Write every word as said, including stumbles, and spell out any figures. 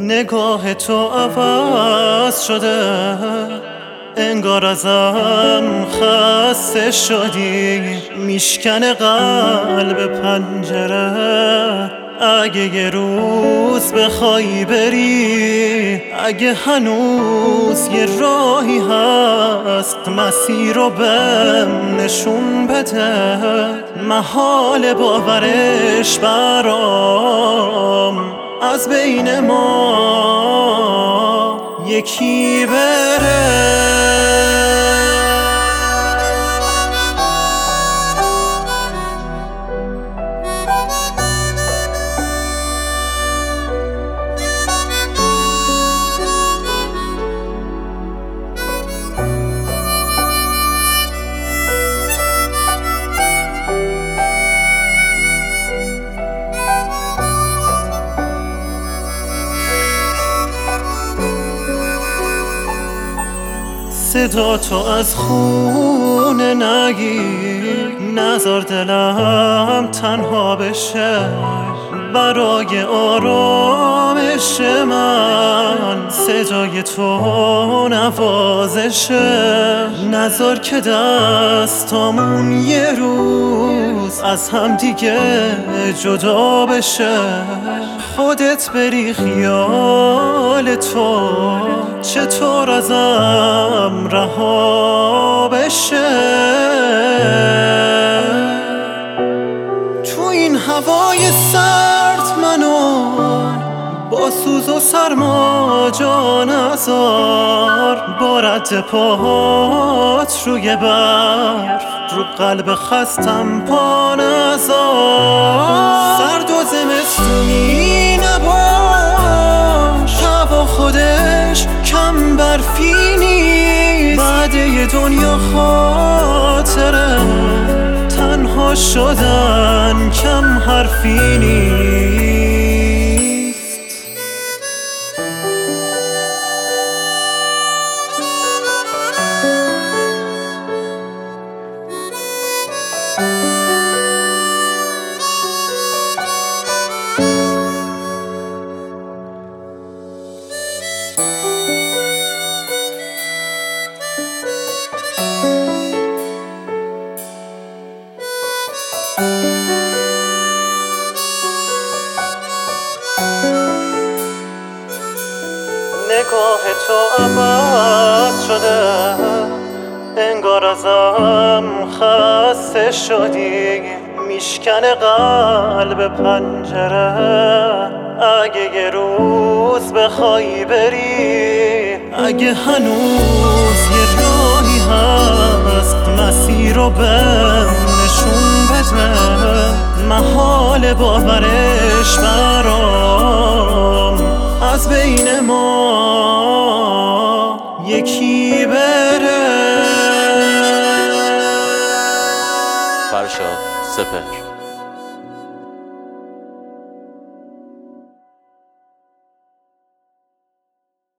نگاه تو عوض شده، انگار ازم خسته شدی. میشکنه قلب پنجره اگه یه روز بخوای بری. اگه هنوز یه راهی هست مسیر رو بهم نشون بده. محال باورش برام از بین ما یکی بره. صدا تو از خونه نگیر، نذار دلم تنها بشه. برای آرامش من صدای تو نوازشه. نذار که دستامون یه روز از هم دیگه جدا بشه. خودت بری خیال تو چطور ازم رها بشه. تو این هوای سرد منو با سوز و سرما جا نذار. با رد پاهات روی برف رو قلب خستم پا نذار. سرد و زمستونی نباش، هوا خودش کم برفی نیست. بعد یه دنیا خاطره تنها شدن کم حرفی نیست. نگاه تو عوض شده، انگار ازم خسته شدی. میشکنه قلب پنجره اگه یه روز بخوای بری. اگه هنوز یه راهی هست مسیر رو بهم نشون بده. محال باورش برام از بین ما یکی بره. فرشاد سپهر.